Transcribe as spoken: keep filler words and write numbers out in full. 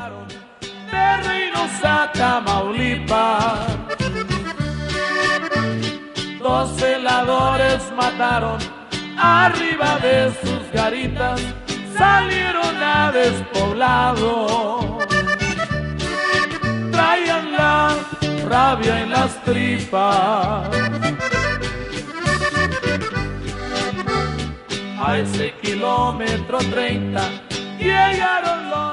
llevaron de Reynosa, Tamaulipas. Dos celadores mataron arriba de sus garitas, salieron a despoblado. Traían la rabia en las tripas. A ese kilómetro treinta llegaron los